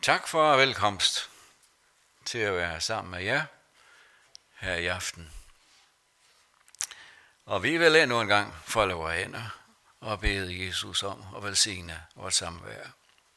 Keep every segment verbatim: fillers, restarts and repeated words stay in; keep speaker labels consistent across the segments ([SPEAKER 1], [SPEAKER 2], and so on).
[SPEAKER 1] Tak for velkomst til at være sammen med jer her i aften. Og vi vil endnu en gang folde vores hænder og bede Jesus om at velsigne vores samvær.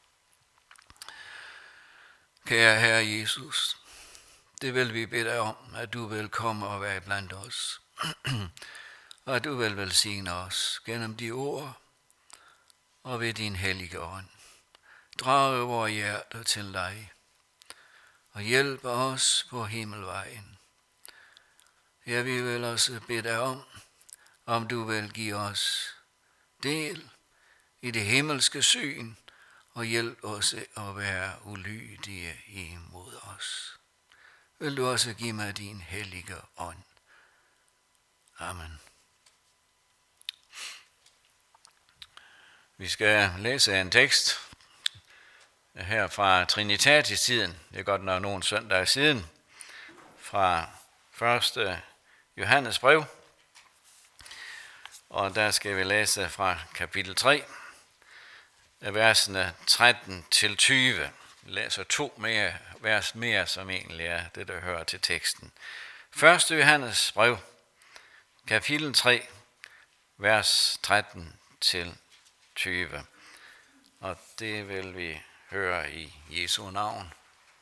[SPEAKER 1] Kære Herre Jesus, det vil vi bede dig om, at du vil komme og være blandt os, og at du vil velsigne os gennem de ord og ved din hellige ånd. Drage vores hjerter til dig og hjælpe os på himmelvejen. Ja, vi vil også bede dig om, om du vil give os del i det himmelske syn og hjælpe os at være ulydige imod os. Vil du også give mig din hellige ånd. Amen. Vi skal læse en tekst her fra Trinitatis-tiden. Det er godt nok nogle søndage siden. Fra første Johannes brev. Og der skal vi læse fra kapitel tre, versene tretten til tyve. Vi læser to mere, vers mere, som egentlig er det, der hører til teksten. første Johannes brev, kapitel tre, vers tretten til tyve. Og det vil vi høre i Jesu navn.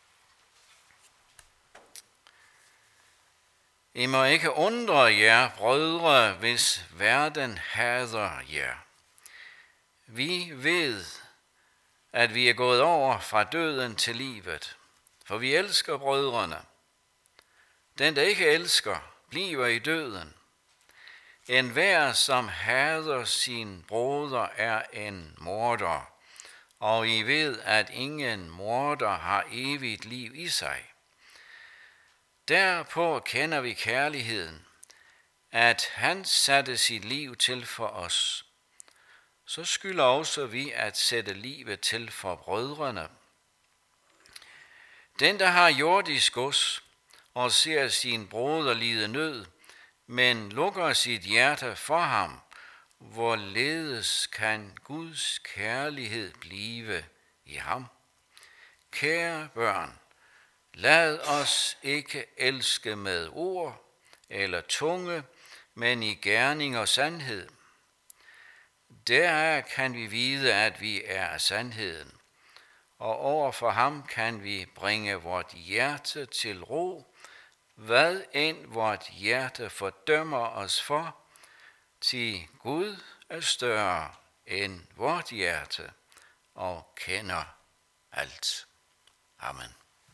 [SPEAKER 1] I må ikke undre jer, brødre, hvis verden hader jer. Vi ved, at vi er gået over fra døden til livet, for vi elsker brødrene. Den, der ikke elsker, bliver i døden. Enhver, som hader sin broder, er en morder, og I ved, at ingen morder har evigt liv i sig. Derpå kender vi kærligheden, at han satte sit liv til for os. Så skylder også vi at sætte livet til for brødrene. Den, der har jordisk gods og ser sin broder lide nød, men lukker sit hjerte for ham, hvorledes kan Guds kærlighed blive i ham? Kære børn, lad os ikke elske med ord eller tunge, men i gerning og sandhed. Deraf kan vi vide, at vi er af sandheden, og over for ham kan vi bringe vort hjerte til ro, hvad end vort hjerte fordømmer os for, til Gud er større end vort hjerte og kender alt. Amen.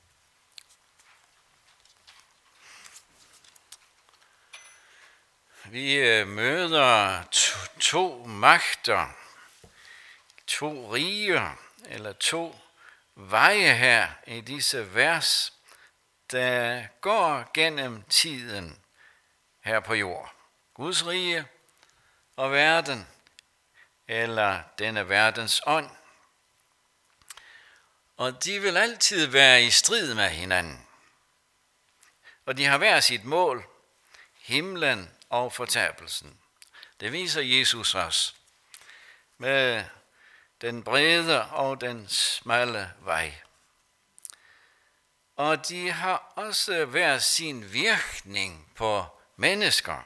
[SPEAKER 1] Vi møder to, to magter, to riger eller to veje her i disse vers, der går gennem tiden her på jord. Guds rige og verden, eller denne verdens ånd. Og de vil altid være i strid med hinanden. Og de har hver sit mål, himlen og fortabelsen. Det viser Jesus os med den brede og den smalle vej. Og de har også hver sin virkning på mennesker.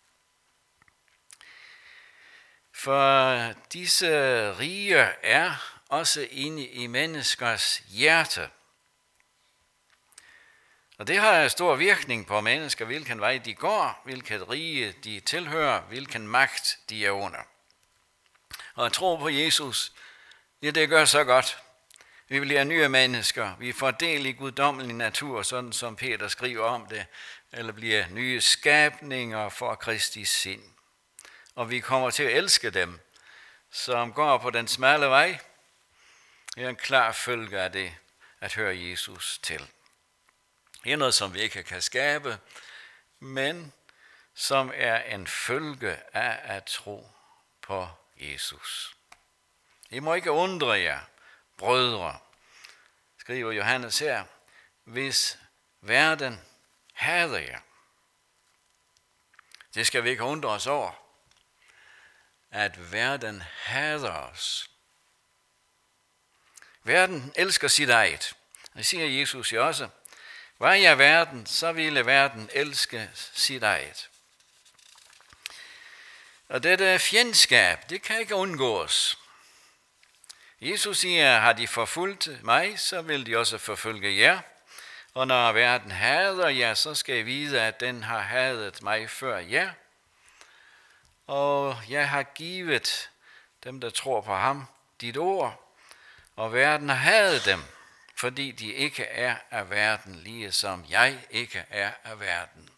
[SPEAKER 1] For disse riger er også inde i menneskers hjerte. Og det har stor virkning på mennesker, hvilken vej de går, hvilket rige de tilhører, hvilken magt de er under. Og at tro på Jesus, ja, det gør så godt. Vi bliver nye mennesker, vi får del i guddommelig natur, sådan som Peter skriver om det, eller bliver nye skabninger for Kristi sind. Og vi kommer til at elske dem, som går på den smalle vej. Det er en klar følge af det, at høre Jesus til. Det er noget, som vi ikke kan skabe, men som er en følge af at tro på Jesus. I må ikke undre jer, brødre, skriver Johannes her, hvis verden hader jer. Det skal vi ikke undre os over, at verden hader os. Verden elsker sit eget. Det siger Jesus jo også. Var jeg verden, så ville verden elske sit eget. Og dette fjendskab, det kan ikke undgås. Jesus siger, har de forfulgt mig, så vil de også forfølge jer. Og når verden hader jer, så skal I vide, at den har hadet mig før jer. Og jeg har givet dem, der tror på ham, dit ord. Og verden har hadet dem, fordi de ikke er af verden, lige som jeg ikke er af verden.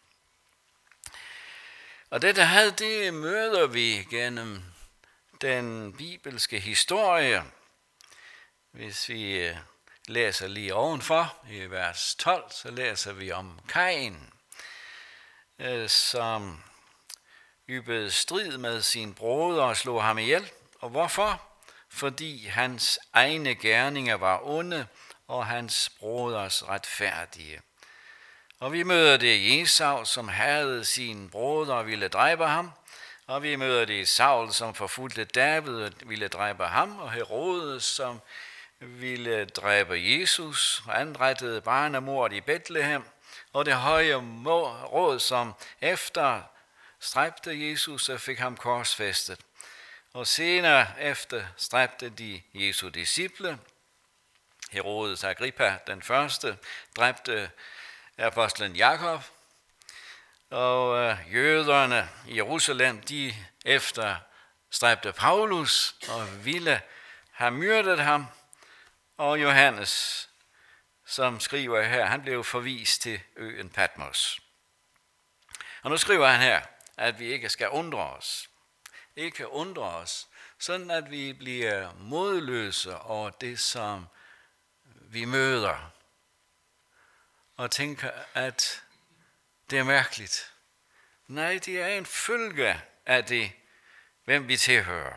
[SPEAKER 1] Og dette had, det møder vi gennem den bibelske historie. Hvis vi læser lige ovenfor i vers tolv, så læser vi om Kain, som yppede strid med sin broder og slog ham ihjel. Og hvorfor? Fordi hans egne gerninger var onde, og hans broders retfærdige. Og vi møder det i Esau, som hadede sin broder og ville dræbe ham. Og vi møder det i Saul, som forfulgte David og ville dræbe ham. Og Herodes, som ville dræbe Jesus og anrettede barnemordet i Bethlehem. Og det høje råd, som efter stræbte Jesus og fik ham korsfæstet. Og senere efter stræbte de Jesu disciple. Herodes Agrippa, den første, dræbte apostlen Jakob. Og jøderne i Jerusalem, de efter stræbte Paulus og ville have myrdet ham. Og Johannes, som skriver her, han blev forvist til øen Patmos. Og nu skriver han her, at vi ikke skal undre os. Ikke undre os, sådan at vi bliver modløse over det, som vi møder. Og tænker, at det er mærkeligt. Nej, det er en følge af det, hvem vi tilhører.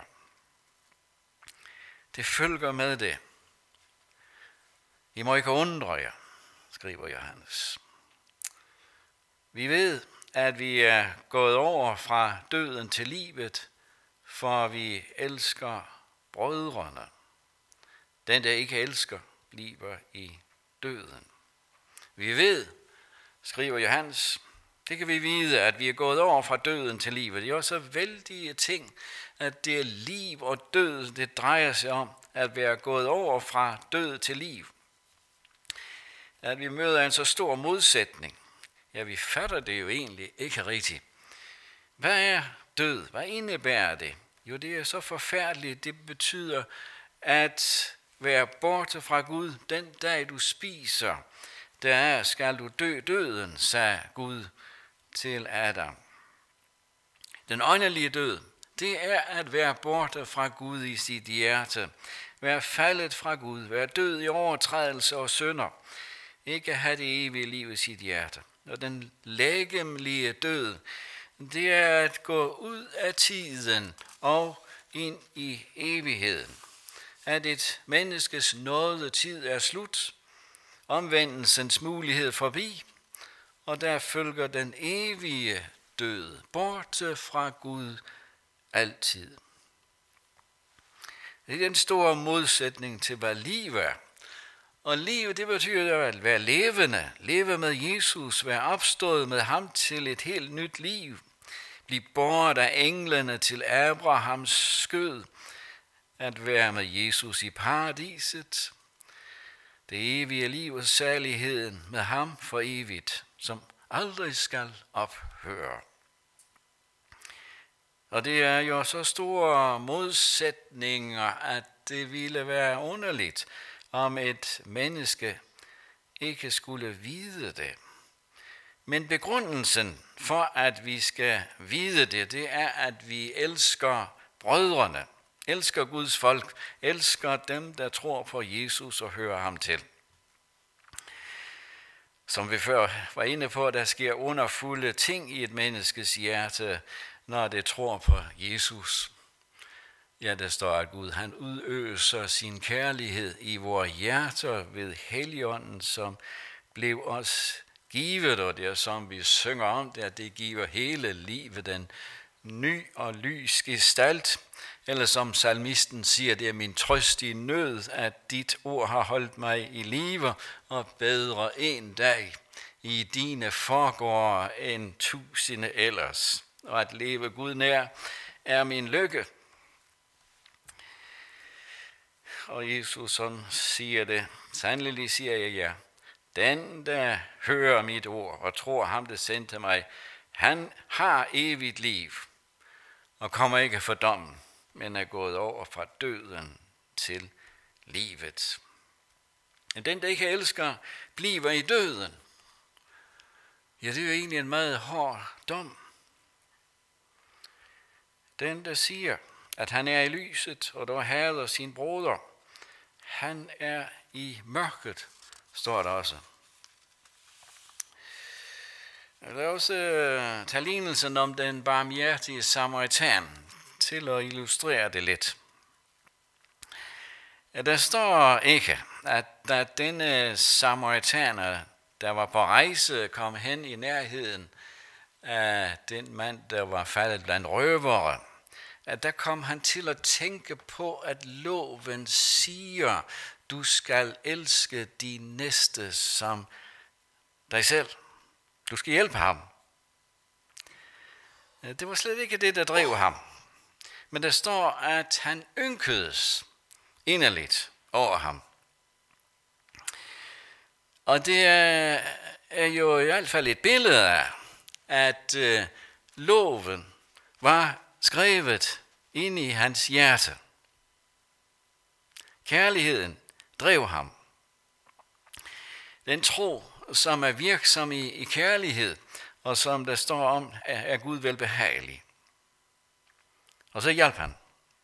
[SPEAKER 1] Det følger med det. I må ikke undre jer, skriver Johannes. Vi ved, at vi er gået over fra døden til livet, for vi elsker brødrene. Den, der ikke elsker, bliver i døden. Vi ved, skriver Johannes, det kan vi vide, at vi er gået over fra døden til livet. Det er også vældige ting, at det er liv og død, det drejer sig om, at vi er gået over fra død til liv. At vi møder en så stor modsætning. Ja, vi fatter det jo egentlig ikke rigtigt. Hvad er død? Hvad indebærer det? Jo, det er så forfærdeligt. Det betyder at være borte fra Gud den dag du spiser. Der er, skal du dø døden, sagde Gud til Adam. Den åndelige død, det er at være borte fra Gud i sit hjerte. Være faldet fra Gud. Være død i overtrædelse og synder. Ikke have det evige liv i sit hjerte. Og den legemlige død, det er at gå ud af tiden og ind i evigheden. At et menneskes nåde tid er slut, omvendelsens mulighed forbi, og der følger den evige død, borte fra Gud altid. Det er den store modsætning til, hvad liv er. Og liv, det betyder at være levende, leve med Jesus, være opstået med ham til et helt nyt liv, blive båret af englene til Abrahams skød, at være med Jesus i paradiset, det evige liv og særligheden med ham for evigt, som aldrig skal ophøre. Og det er jo så store modsætninger, at det ville være underligt, om et menneske ikke skulle vide det. Men begrundelsen for, at vi skal vide det, det er, at vi elsker brødrene, elsker Guds folk, elsker dem, der tror på Jesus og hører ham til. Som vi før var inde på, der sker underfulde ting i et menneskes hjerte, når det tror på Jesus. Ja, der står, at Gud han udøser sin kærlighed i vores hjerter ved Helligånden, som blev os givet, og det er som vi synger om det, at det giver hele livet den ny og lys gestalt, eller som salmisten siger, det er min trøst i nød, at dit ord har holdt mig i live, og bedre en dag i dine forgårde end tusinde ellers. Og at leve Gud nær er min lykke. Og Jesus sådan siger det, sandelig siger jeg jer, den der hører mit ord og tror ham, der sendte mig, han har evigt liv og kommer ikke for dommen, men er gået over fra døden til livet. Den, der ikke elsker, bliver i døden. Ja, det er jo egentlig en meget hård dom. Den, der siger, at han er i lyset, og der hader sin broder, han er i mørket, står der også. Der er også uh, talinelsen om den barmhjertige samaritan, til at illustrere det lidt. Der står ikke, at da denne samaritaner, der var på rejse, kom hen i nærheden af den mand, der var faldet blandt røvere, at der kom han til at tænke på, at loven siger, du skal elske din næste som dig selv. Du skal hjælpe ham. Det var slet ikke det, der drev ham. Men der står, at han ynkedes inderligt over ham. Og det er jo i hvert fald et billede af, at øh, loven var skrevet ind i hans hjerte. Kærligheden drev ham. Den tro, som er virksom i, i kærlighed, og som der står om, er, er Gud velbehagelig. Og så hjalp han.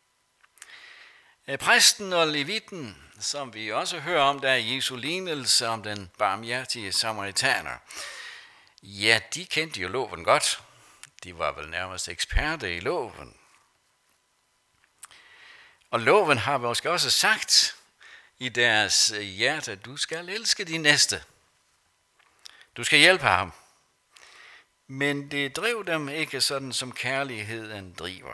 [SPEAKER 1] Præsten og levitten, som vi også hører om, der er Jesu lignelse om den barmhjertige samaritaner, ja, de kendte jo loven godt. De var vel nærmest eksperter i loven. Og loven har måske også sagt i deres hjerte, du skal elske din næste. Du skal hjælpe ham. Men det drev dem ikke sådan, som kærligheden driver.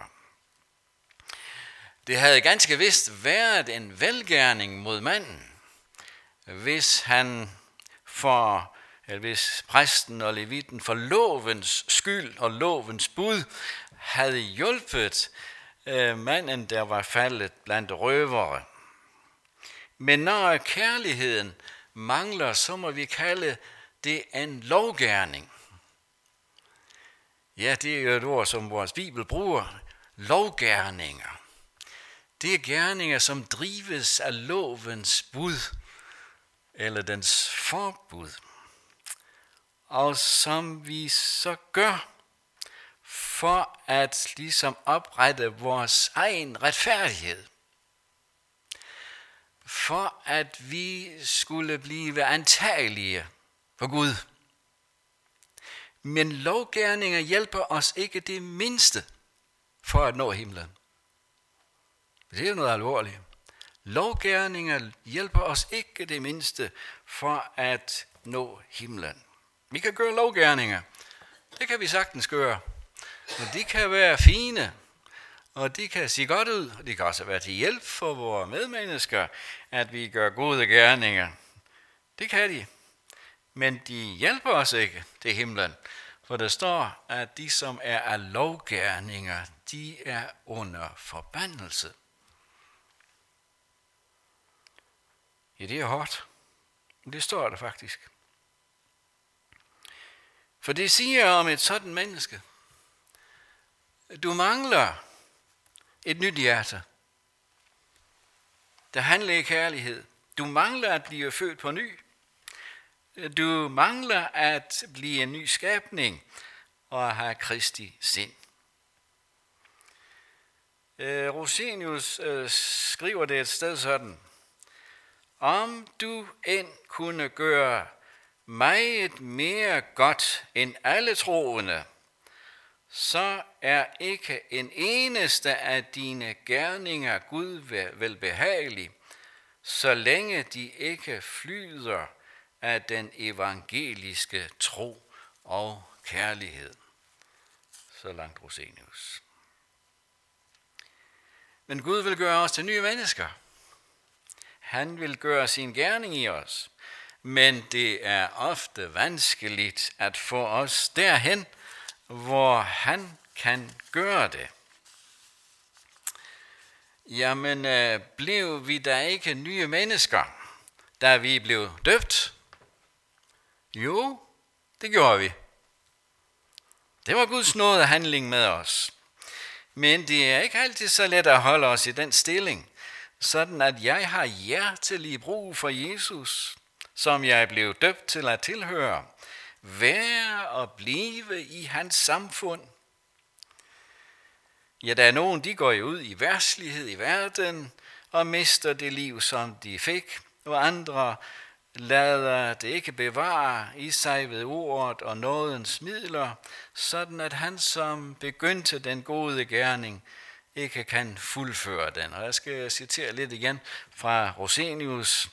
[SPEAKER 1] Det havde ganske vist været en velgerning mod manden, hvis han for, eller hvis præsten og levitten for lovens skyld og lovens bud havde hjulpet øh, manden, der var faldet blandt røvere. Men når kærligheden mangler, så må vi kalde det en lovgerning. Ja, det er jo et ord, som vores Bibel bruger. Lovgerninger. Det er gerninger, som drives af lovens bud, eller dens forbud, og som vi så gør for at ligesom oprette vores egen retfærdighed. For at vi skulle blive antagelige for Gud. Men lovgerninger hjælper os ikke det mindste for at nå himlen. Det er jo noget alvorligt. Lovgerninger hjælper os ikke det mindste for at nå himlen. Vi kan gøre lovgerninger. Det kan vi sagtens gøre. Og de kan være fine. Og de kan se godt ud. Og de kan også være til hjælp for vores medmennesker, at vi gør gode gerninger. Det kan de. Men de hjælper os ikke til himlen. For der står, at de, som er af lovgerninger, de er under forbandelse. Ja, det er hårdt. Men det står der faktisk. For det siger om et sådan menneske. Du mangler et nyt hjerte, der handler i kærlighed. Du mangler at blive født på ny. Du mangler at blive en ny skabning og have Kristi sind. Øh, Rosenius øh, skriver det et sted sådan. Om du end kunne gøre meget mere godt end alle troende, så er ikke en eneste af dine gerninger Gud velbehagelig, så længe de ikke flyder af den evangeliske tro og kærlighed. Så langt Rosenius. Men Gud vil gøre os til nye mennesker. Han vil gøre sin gerning i os. Men det er ofte vanskeligt at få os derhen, hvor han kan gøre det. Jamen, øh, blev vi da ikke nye mennesker, da vi blev døbt? Jo, det gjorde vi. Det var Guds nådehandling med os. Men det er ikke altid så let at holde os i den stilling, sådan at jeg har hjertelig brug for Jesus, som jeg blev døbt til at tilhøre, være og blive i hans samfund. Ja, der er nogen, de går jo ud i verdslighed i verden og mister det liv, som de fik, og andre lader det ikke bevare i sig ved ordet og nådens midler, sådan at han, som begyndte den gode gerning, ikke kan fuldføre den. Og jeg skal citere lidt igen fra Rosenius,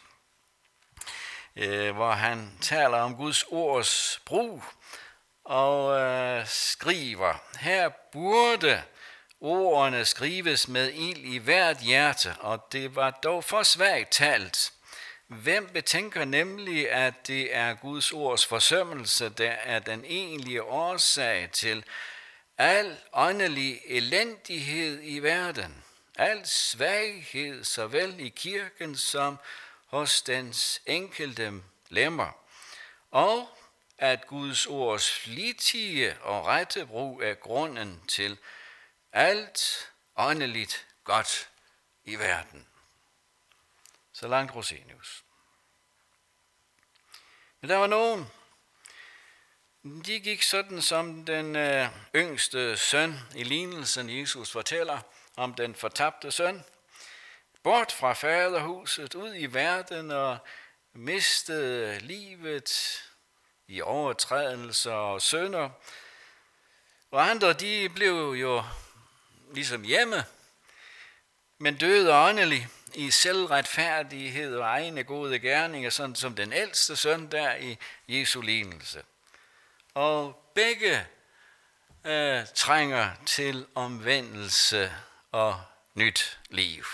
[SPEAKER 1] hvor han taler om Guds ords brug og øh, skriver, her burde ordene skrives med ild i hvert hjerte, og det var dog for svagt talt. Hvem betænker nemlig, at det er Guds ords forsømmelse, der er den egentlige årsag til al åndelig elendighed i verden, al svaghed såvel i kirken som hos dens enkelte lemmer, og at Guds ords flittige og rette brug er grunden til alt åndeligt godt i verden. Så langt Rosenius. Men der var nogen, de gik sådan som den øh, yngste søn i lignelsen, Jesus fortæller om den fortabte søn, bort fra faderhuset, ud i verden og mistede livet i overtrædelser og synder. Og andre, de blev jo ligesom hjemme, men døde åndeligt i selvretfærdighed og egne gode gerninger, sådan som den ældste søn der i Jesu lignelse. Og begge øh, trænger til omvendelse og nyt liv.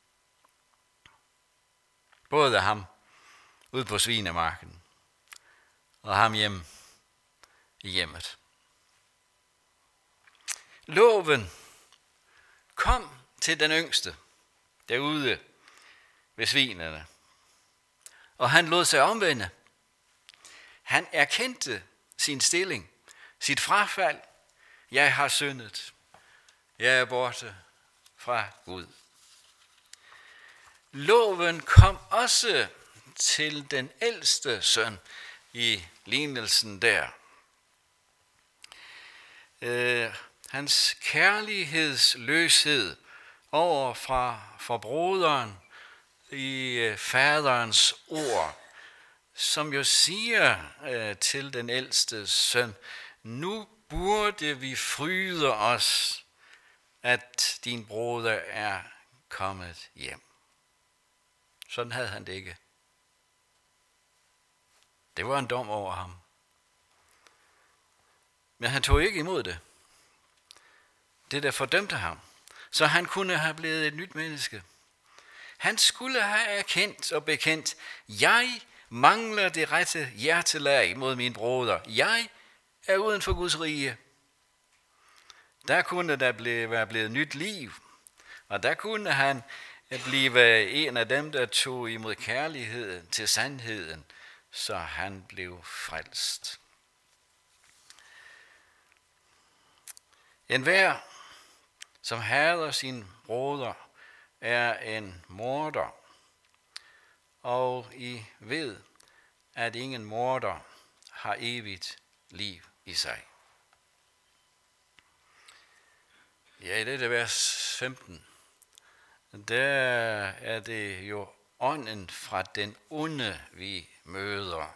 [SPEAKER 1] Både ham ude på svinemarken og ham hjemme i hjemmet. Loven kom til den yngste derude ved svinene, og han lod sig omvende. Han erkendte sin stilling, sit frafald. Jeg har syndet. Jeg er borte fra Gud. Loven kom også til den ældste søn i lignelsen der. Øh, hans kærlighedsløshed over fra for broderen i øh, faderens ord, som jo siger øh, til den ældste søn, nu burde vi fryde os, at din broder er kommet hjem. Sådan havde han det ikke. Det var en dom over ham. Men han tog ikke imod det. Det der fordømte ham. Så han kunne have blevet et nyt menneske. Han skulle have erkendt og bekendt, jeg mangler det rette hjertelag mod min broder. Jeg er uden for Guds rige. Der kunne der blive, være blevet nyt liv. Og der kunne han blive en af dem, der tog imod kærligheden til sandheden, så han blev frelst. Enhver, som hader sin broder, er en morder, og I ved, at ingen morder har evigt liv i sig. Ja, i dette vers femten, der er det jo ånden fra den onde, vi møder.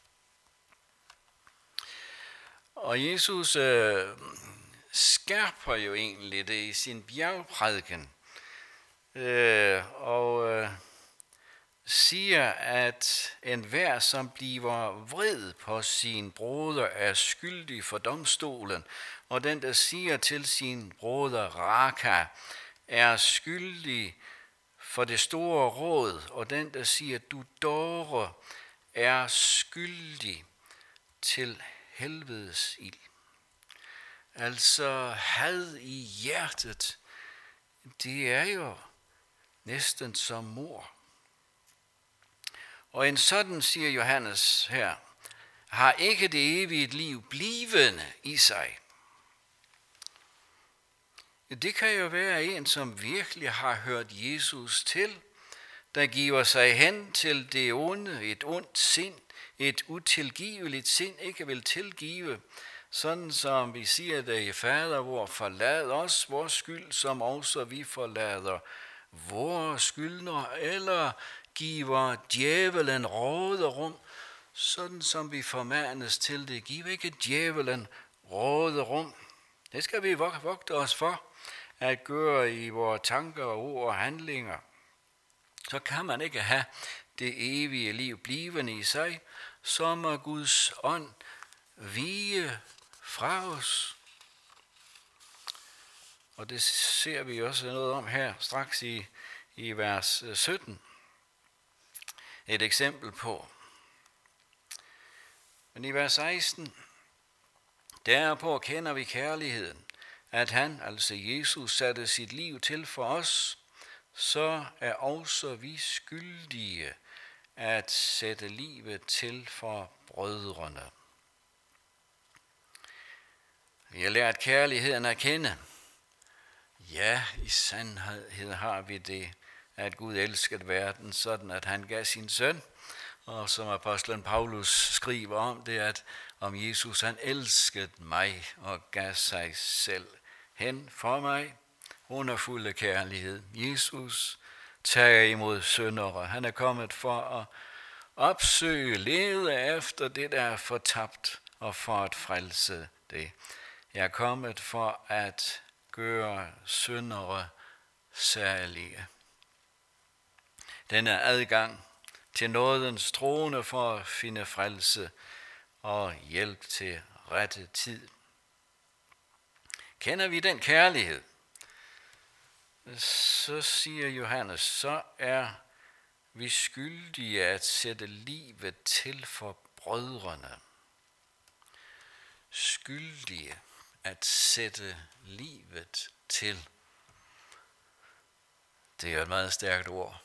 [SPEAKER 1] Og Jesus øh, skærper jo egentlig det i sin bjergprædiken. Øh, og øh, siger, at enhver, som bliver vred på sin broder, er skyldig for domstolen, og den, der siger til sin broder Raka, er skyldig for det store råd, og den, der siger du dåre, er skyldig til helvedes ild. Altså had i hjertet, det er jo næsten som mord. Og en sådan, siger Johannes her, har ikke det evige liv blivende i sig. Det kan jo være en, som virkelig har hørt Jesus til, der giver sig hen til det onde, et ondt sind, et utilgiveligt sind, ikke vil tilgive, sådan som vi siger det i Fader, hvor forlad os vores skyld, som også vi forlader vores skyldnere, eller giver djævelen råderum, sådan som vi formanes til det. Giv ikke djævelen råderum. Det skal vi vogte os for at gøre i vores tanker, ord og handlinger. Så kan man ikke have det evige liv blivende i sig, så må Guds ånd vige fra os. Og det ser vi også noget om her straks i, i vers sytten. Et eksempel på. Men i vers seksten, derpå kender vi kærligheden, at han, altså Jesus, satte sit liv til for os, så er også vi skyldige at sætte livet til for brødrene. Vi har lært kærligheden at kende. Ja, i sandhed har vi det, at Gud elskede verden, sådan at han gav sin søn. Og som apostlen Paulus skriver om det, at om Jesus han elskede mig og gav sig selv hen for mig, underfulde kærlighed. Jesus tager imod syndere. Han er kommet for at opsøge, lede efter det, der er fortabt, og for at frelse det. Jeg er kommet for at gøre syndere særlige. Denne adgang til nådens trone for at finde frelse og hjælp til rette tid. Kender vi den kærlighed, så siger Johannes, så er vi skyldige at sætte livet til for brødrene. Skyldige at sætte livet til. Det er et meget stærkt ord.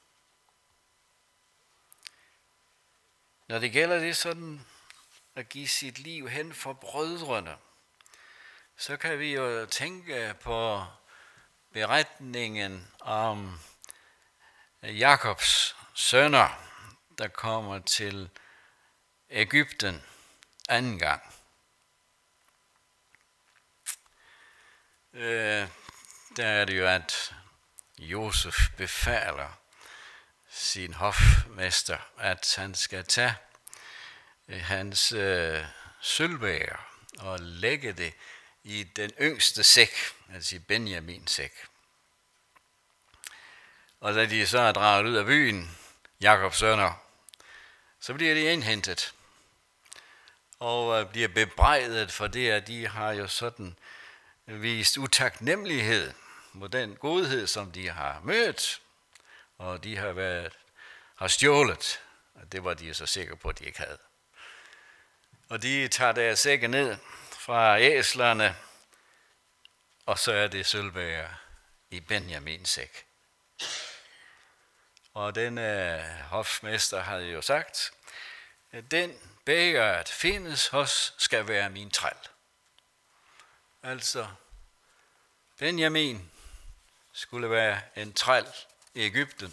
[SPEAKER 1] Når det gælder det sådan at give sit liv hen for brødrene, så kan vi jo tænke på beretningen om Jakobs sønner, der kommer til Egypten anden gang. Øh, der er det jo, at Josef befaler sin hofmester, at han skal tage hans øh, sølvbæger og lægge det i den yngste sæk, altså i Benjamins sæk. Og da de så er draget ud af byen, Jakobs sønner, så bliver de indhentet og øh, bliver bebrejdet for det, at de har jo sådan vist utaknemmelighed mod den godhed, som de har mødt, og de har været har stjålet, og det var de så sikre på, at de ikke havde. Og de tager deres sække ned fra æslerne, og så er det sølvbæger i Benjamins sæk. Og den øh, hofmester havde jo sagt, at den bæger, at findes hos, skal være min træl. Altså, Benjamin skulle være en træl i Egypten.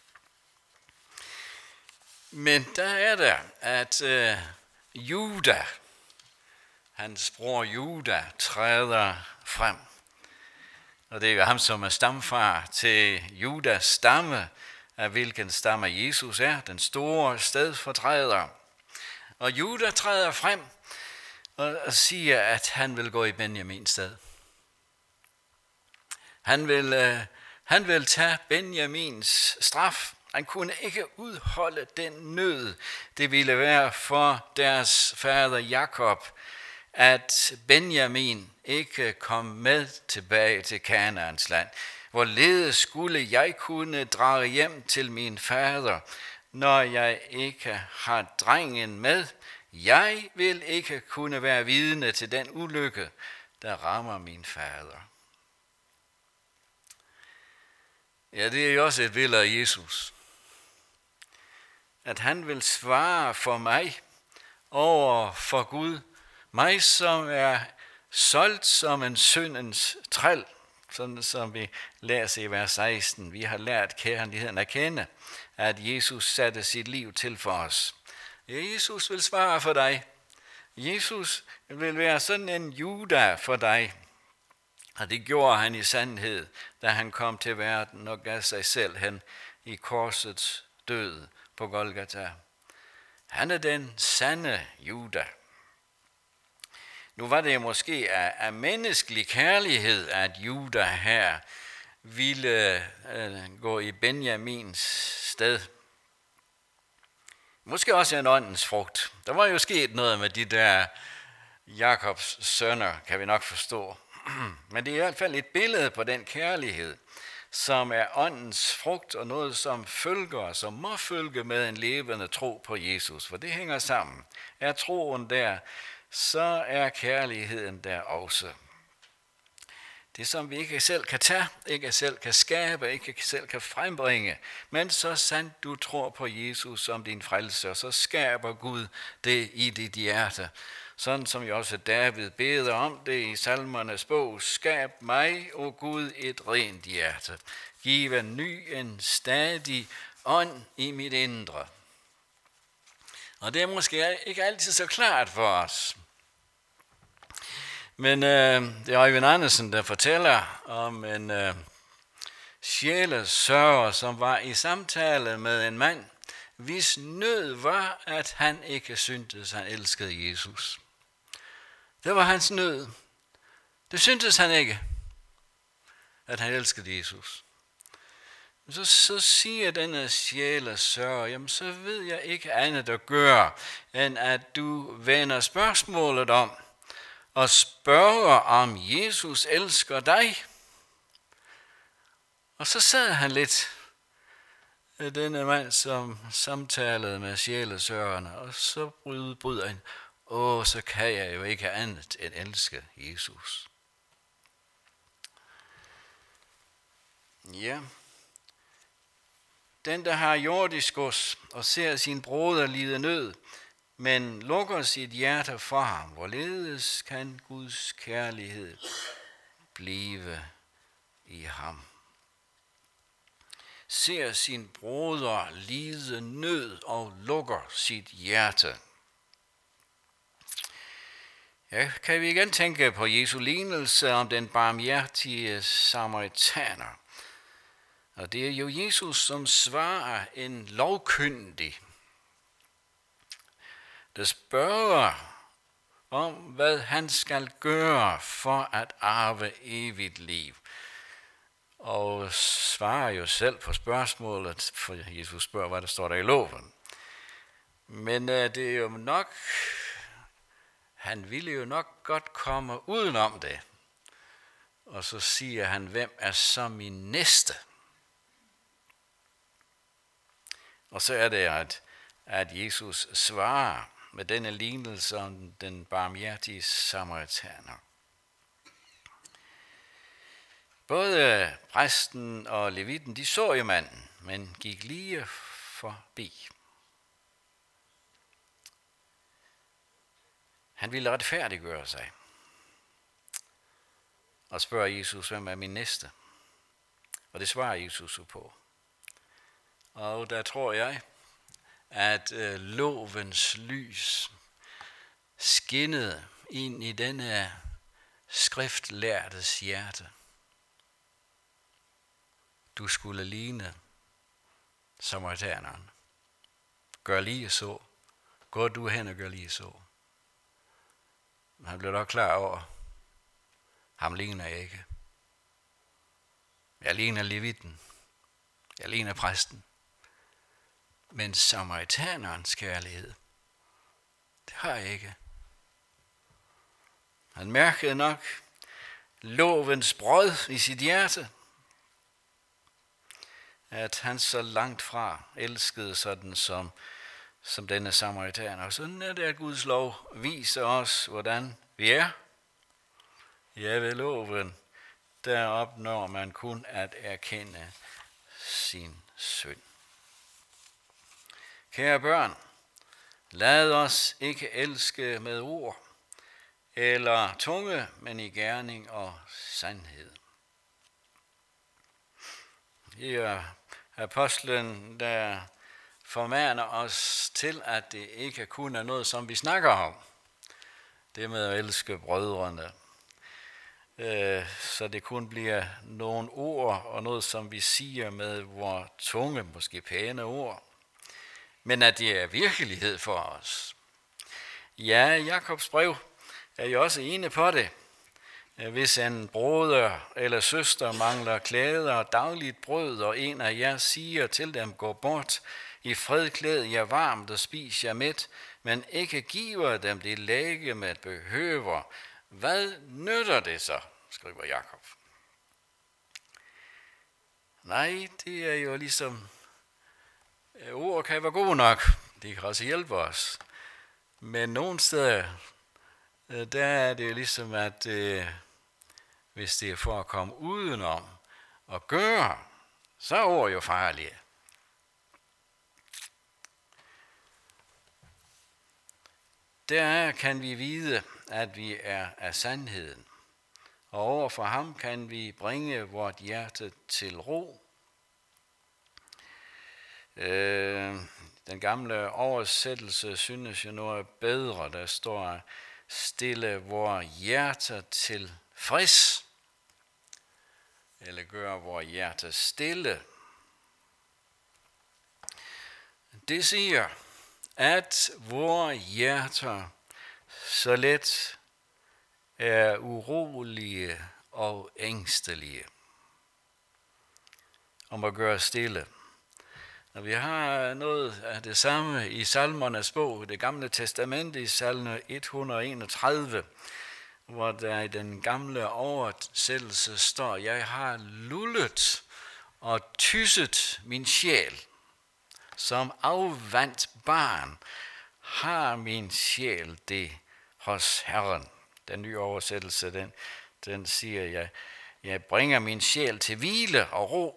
[SPEAKER 1] Men der er der, at øh, Juda, hans bror Juda, træder frem. Og det er jo ham, som er stamfar til Judas stamme, af hvilken stamme Jesus er, den store stedfortræder. Og Juda træder frem og siger, at han vil gå i Benjamins sted. Han vil, øh, han vil tage Benjamins straf Han kunne ikke udholde den nød, det ville være for deres fader Jakob, at Benjamin ikke kom med tilbage til Kanaans land. Hvorledes skulle jeg kunne drage hjem til min fader, når jeg ikke har drengen med? Jeg vil ikke kunne være vidne til den ulykke, der rammer min fader. Ja, det er jo også et billede af Jesus. At han vil svare for mig over for Gud. Mig, som er solgt som en syndens træl, sådan som vi læser i vers seksten. Vi har lært kærligheden at kende, at Jesus satte sit liv til for os. Ja, Jesus vil svare for dig. Jesus vil være sådan en Juda for dig. Og det gjorde han i sandhed, da han kom til verden og gav sig selv hen i korsets død på Golgata. Han er den sande Juda. Nu var det måske af, af menneskelig kærlighed, at Juda her ville øh, gå i Benjamins sted. Måske også en åndens frugt. Der var jo sket noget med de der Jakobs sønner, kan vi nok forstå. Men det er i hvert fald et billede på den kærlighed, som er åndens frugt og noget, som følger, som må følge med en levende tro på Jesus. For det hænger sammen. Er troen der, så er kærligheden der også. Det, som vi ikke selv kan tage, ikke selv kan skabe, ikke selv kan frembringe. Men så sandt du tror på Jesus som din frelser, så skaber Gud det i dit hjerte. Sådan som jo også David beder om det i Salmernes bog. Skab mig, o Gud, et rent hjerte. Giv en ny, en stadig ånd i mit indre. Og det er måske ikke altid så klart for os. Men øh, det er Øjvind Andersen, der fortæller om en øh, sjælesørger, som var i samtale med en mand, hvis nød var, at han ikke syntes, han elskede Jesus. Det var hans nød. Det syntes han ikke, at han elskede Jesus. Så, så siger denne sjælesørger, jamen så ved jeg ikke andet at gøre, end at du vender spørgsmålet om, og spørger, om Jesus elsker dig. Og så sad han lidt, denne mand, som samtalede med sjælesørgerne, og så bryder han, åh, så kan jeg jo ikke andet end elske Jesus. Ja, den, der har jordisk gods og ser sin broder lide nød, men lukker sit hjerte for ham, hvorledes kan Guds kærlighed blive i ham? Ser sin broder lide nød og lukker sit hjerte. Ja, kan vi igen tænke på Jesu lignelse om den barmhjertige samaritaner. Og det er jo Jesus, som svarer en lovkyndig, der spørger om, hvad han skal gøre for at arve evigt liv. Og svarer jo selv på spørgsmålet, for Jesus spørger, hvad der står der i loven. Men uh, det er jo nok, han ville jo nok godt komme udenom det. Og så siger han, hvem er så min næste? Og så er det, at, at Jesus svarer med denne lignelse om den barmhjertige samaritaner. Både præsten og levitten, de så jo manden, men gik lige forbi. Han ville retfærdiggøre sig og spørger Jesus, hvem er min næste? Og det svarer Jesus på. Og der tror jeg, at øh, lovens lys skinnede ind i denne skriftlærtes hjerte. Du skulle ligne samaritaneren. Gør lige så. Gå du hen og gør lige så. Han blev dog klar over, ham ligner jeg ikke. Jeg ligner levitten. Jeg ligner præsten. Men samaritanerens kærlighed, det har jeg ikke. Han mærkede nok lovens brød i sit hjerte, at han så langt fra elskede sådan som, som denne samaritaner. Og sådan er det, at Guds lov viser os, hvordan vi er. Ja, ved loven, der opnår man kun at erkende sin synd. Kære børn, lad os ikke elske med ord eller tunge, men i gerning og sandhed. Her apostlen, der formaner os til, at det ikke kun er noget, som vi snakker om. Det med at elske brødrene. Så det kun bliver nogle ord og noget, som vi siger med vores tunge, måske pæne ord. Men at det er virkelighed for os. Ja, Jakobs brev er jo også ene på det. Hvis en broder eller søster mangler klæder og dagligt brød, og en af jer siger til dem, gå bort, i fred klæd jer varmt og spis jer mæt, men ikke giver dem det lægeme behøver, hvad nytter det så, skriver Jakob. Nej, det er jo ligesom, ord kan være gode nok, det kan også hjælpe os. Men nogle steder, der er det jo ligesom, at øh, hvis det er for at komme udenom og gøre, så er ord jo farlige. Der kan vi vide, at vi er af sandheden, og over for ham kan vi bringe vort hjerte til ro. Øh, den gamle oversættelse synes jo noget bedre. Der står, stille vores hjerter til fris, eller gør vores hjerter stille. Det siger, at vores hjerter så let er urolige og ængstelige om at gøre stille. Og vi har noget af det samme i Salmernes bog, det gamle testamente i salme et hundrede og enogtredive, hvor der i den gamle oversættelse står, jeg har lullet og tysset min sjæl. Som afvandt barn har min sjæl det hos Herren. Den nye oversættelse, den, den siger, jeg, jeg bringer min sjæl til hvile og ro.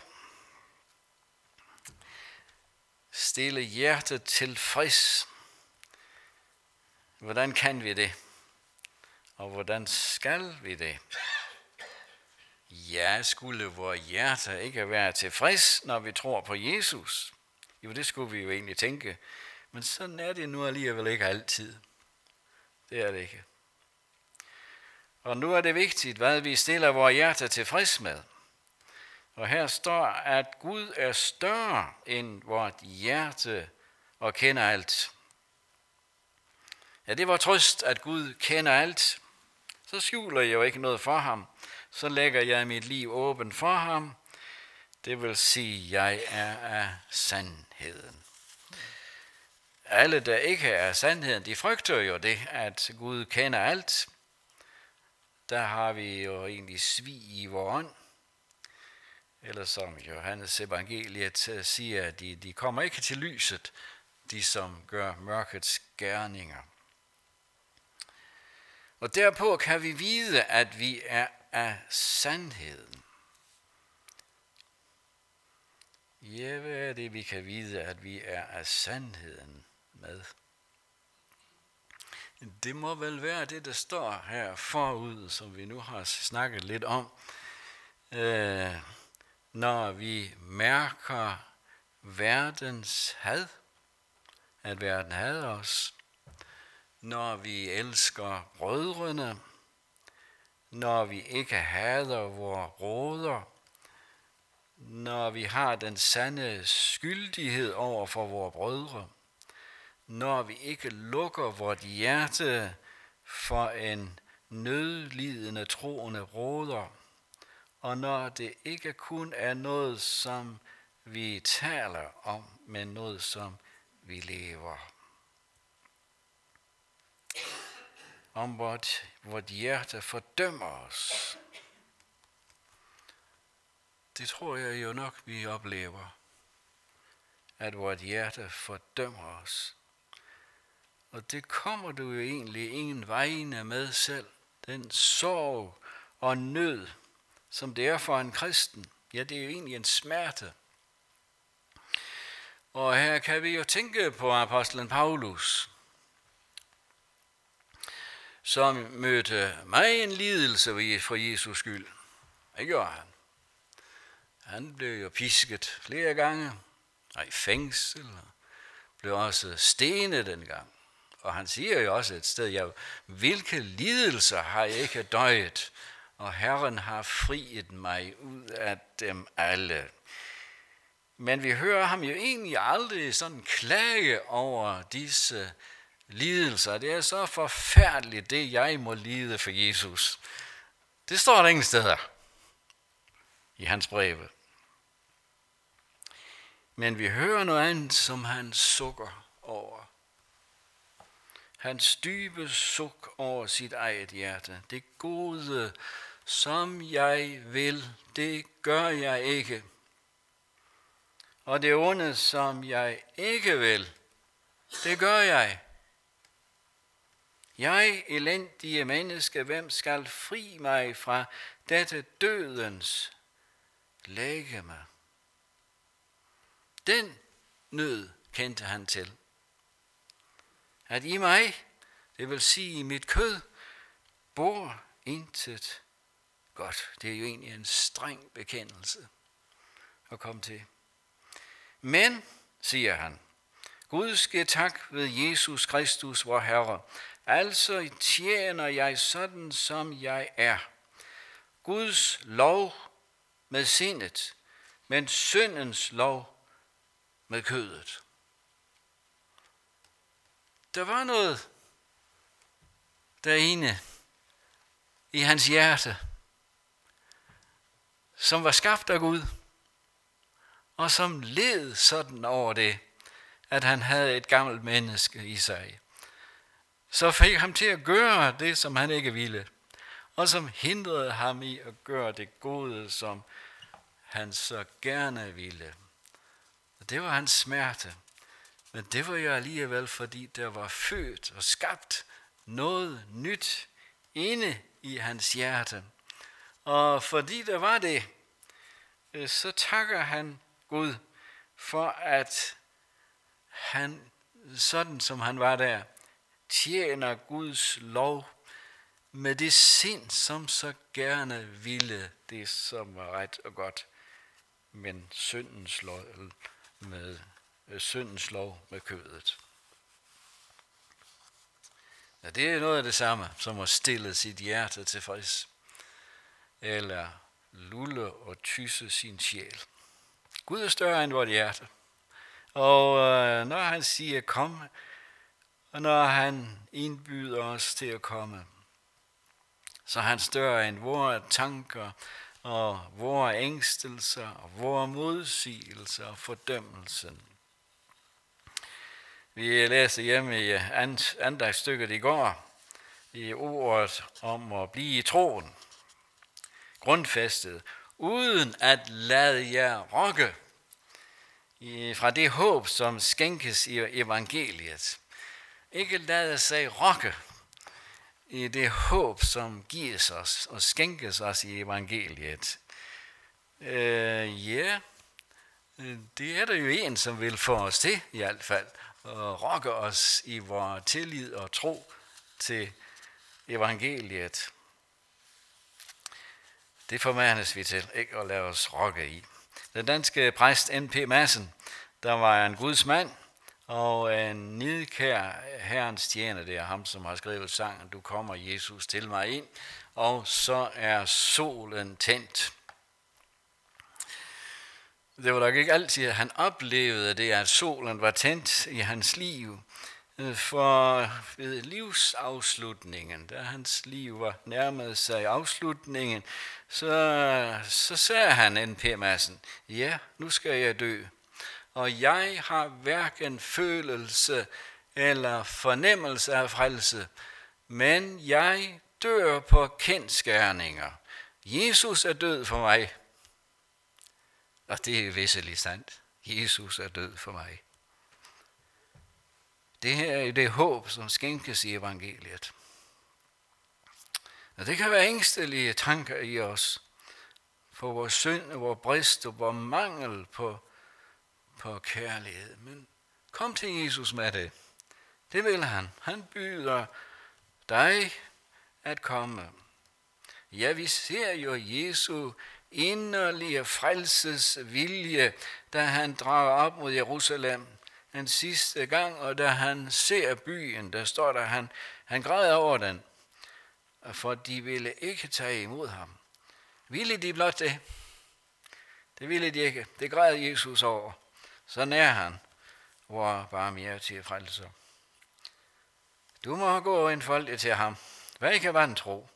[SPEAKER 1] Stille hjertet tilfreds. Hvordan kan vi det? Og hvordan skal vi det? Ja, skulle vores hjerter ikke være tilfreds, når vi tror på Jesus? Jo, det skulle vi jo egentlig tænke. Men sådan er det nu alligevel ikke altid. Det er det ikke. Og nu er det vigtigt, hvad vi stiller vores hjerter tilfreds med. Og her står, at Gud er større end vort hjerte og kender alt. Ja, det var trøst, at Gud kender alt. Så skjuler jeg jo ikke noget for ham. Så lægger jeg mit liv åbent for ham. Det vil sige, at jeg er af sandheden. Alle, der ikke er af sandheden, de frygter jo det, at Gud kender alt. Der har vi jo egentlig svig i vores ånd. Eller som Johannes evangeliet siger, at de, de kommer ikke til lyset, de som gør mørkets gerninger. Og derpå kan vi vide, at vi er af sandheden. Ja, hvad er det, vi kan vide, at vi er af sandheden med? Det må vel være det, der står her forud, som vi nu har snakket lidt om. Øh, når vi mærker verdens had, at verden hader os, når vi elsker brødrene, når vi ikke hader vores broder, når vi har den sande skyldighed over for vores brødre, når vi ikke lukker vort hjerte for en nødlidende troende broder, og når det ikke kun er noget, som vi taler om, men noget, som vi lever. Om vort, vort hjerte fordømmer os. Det tror jeg jo nok, vi oplever. At vort hjerte fordømmer os. Og det kommer du jo egentlig ingen vegne med selv. Den sorg og nød, som det er for en kristen. Ja, det er jo egentlig en smerte. Og her kan vi jo tænke på apostlen Paulus, som mødte mig en lidelse for Jesus skyld. Det gjorde han. Han blev jo pisket flere gange, og i fængsel, og blev også stenet dengang. Og han siger jo også et sted, ja, hvilke lidelser har jeg ikke døjet, og Herren har friet mig ud af dem alle. Men vi hører ham jo egentlig aldrig sådan klage over disse lidelser. Det er så forfærdeligt, det jeg må lide for Jesus. Det står der ingen steder i hans breve. Men vi hører noget andet, som han sukker over. Hans dybe suk over sit eget hjerte. Det gode, som jeg vil, det gør jeg ikke. Og det onde, som jeg ikke vil, det gør jeg. Jeg, elendige menneske, hvem skal fri mig fra dette dødens legeme? Den nød kendte han til. At i mig, det vil sige i mit kød, bor intet godt. Det er jo egentlig en streng bekendelse at komme til. Men, siger han, Gud ske tak ved Jesus Kristus, vor Herre. Altså tjener jeg sådan, som jeg er. Guds lov med sindet, men syndens lov med kødet. Der var noget derinde i hans hjerte, som var skabt af Gud, og som led sådan over det, at han havde et gammelt menneske i sig. Så fik ham til at gøre det, som han ikke ville, og som hindrede ham i at gøre det gode, som han så gerne ville. Og det var hans smerte. Men det var jo alligevel, fordi der var født og skabt noget nyt inde i hans hjerte. Og fordi der var det, så takker han Gud for, at han, sådan som han var der, tjener Guds lov med det sind, som så gerne ville det, som var ret og godt, men syndens lov med, syndens lov med kødet. Ja, det er noget af det samme, som at stille sit hjerte tilfreds, eller lulle og tysse sin sjæl. Gud er større end vort hjerte. Og øh, når han siger kom, og når han indbyder os til at komme, så er han større end vores tanker og vores ængstelser og vores modsigelser og fordømmelsen. Vi læste hjemme i andagtsstykket i går i ordet om at blive i troen, grundfæstet, uden at lade jer rokke fra det håb, som skænkes i evangeliet. Ikke lade sig rokke i det håb, som gives os og skænkes os i evangeliet. Øh, ja, det er der jo en, som vil få os til i hvert fald, og rokke os i vores tillid og tro til evangeliet. Det formanes vi til, ikke at lade os rokke i. Den danske præst N P Madsen, der var en Guds mand, og en nidkær Herrens tjener, det er ham, som har skrevet sangen, du kommer Jesus til mig ind, og så er solen tændt. Det var nok ikke altid, at han oplevede det, at solen var tændt i hans liv, for ved livsafslutningen, da hans liv var nærmet sig afslutningen, så, så sagde han N P Madsen, ja, nu skal jeg dø. og jeg har hverken følelse eller fornemmelse af frelse, men jeg dør på kendsgerninger. Jesus er død for mig. Og det er visselig sandt. Jesus er død for mig. Det her er det håb, som skænkes i evangeliet. Og det kan være ængstelige tanker i os, for vores synd og vores brist og vores mangel på, på kærlighed. Men kom til Jesus med det. Det vil han. Han byder dig at komme. Ja, vi ser jo Jesu inderlige frelses vilje, da han drager op mod Jerusalem en sidste gang, og da han ser byen, der står der, han, han græder over den, for de ville ikke tage imod ham. Ville de blot det? Det ville de ikke. Det græd Jesus over. Så nær han, hvor barmhjertige frelser. Du må gå en folde til ham. Hvad ikke vantro?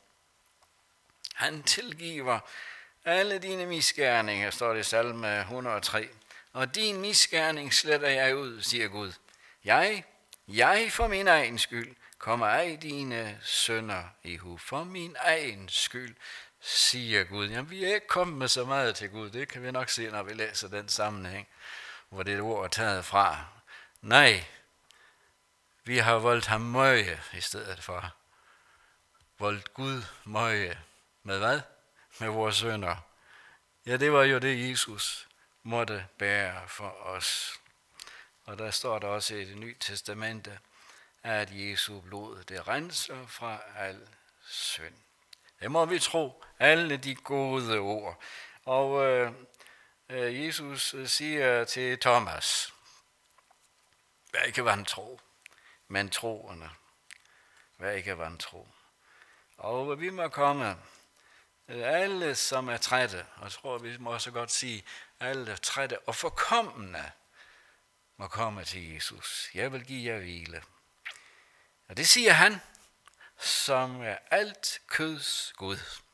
[SPEAKER 1] Han tilgiver alle dine misgerninger, står det i salme et hundrede og tre. Og din misgerning sletter jeg ud, siger Gud. Jeg, jeg for min egen skyld, kommer ej dine synder i hu. For min egen skyld, siger Gud. Jamen, vi er ikke kommet med så meget til Gud. Det kan vi nok se, når vi læser den sammenhæng, hvor det ord er taget fra. Nej, vi har voldt ham møje i stedet for. Voldt Gud møje. Med hvad? Med vores synder. Ja, det var jo det, Jesus måtte bære for os. Og der står der også i det nye testamente, at Jesu blod, det renser fra al synd. Det må vi tro, alle de gode ord. Og øh, øh, Jesus siger til Thomas, vær ikke vantro, men troende. Vær ikke vantro. Og vi må komme, alle som er trætte, og jeg tror, vi må også godt sige, alle trætte og forkommende må komme til Jesus. Jeg vil give jer hvile. Og det siger han, som er alt køds Gud,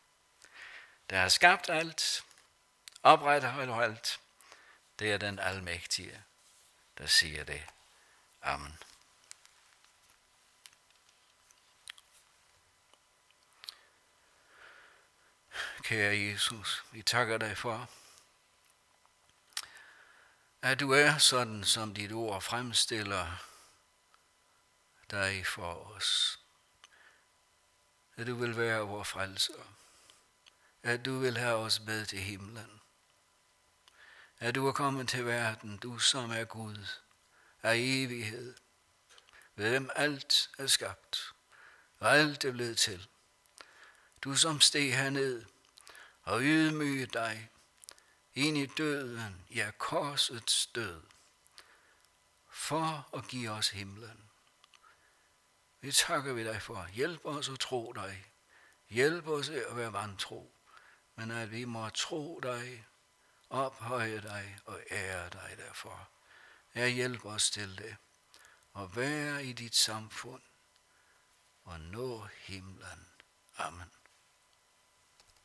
[SPEAKER 1] der har skabt alt, opretholder alt. Det er den almægtige, der siger det. Amen. Kære Jesus, vi takker dig for, at du er sådan, som dit ord fremstiller dig for os. At du vil være vores frelser. At du vil have os med til himlen. At du er kommet til verden, du som er Gud, af evighed, ved dem alt er skabt, og alt er blevet til. Du som steg herned og ydmygede dig ind i døden, ja, korsets død, for at give os himlen. Vi takker vi dig for. Hjælp os at tro dig. Hjælp os at være vantro. Men at vi må tro dig, ophøje dig og ære dig derfor. Ja, hjælp os til det. Og være i dit samfund og nå himlen. Amen.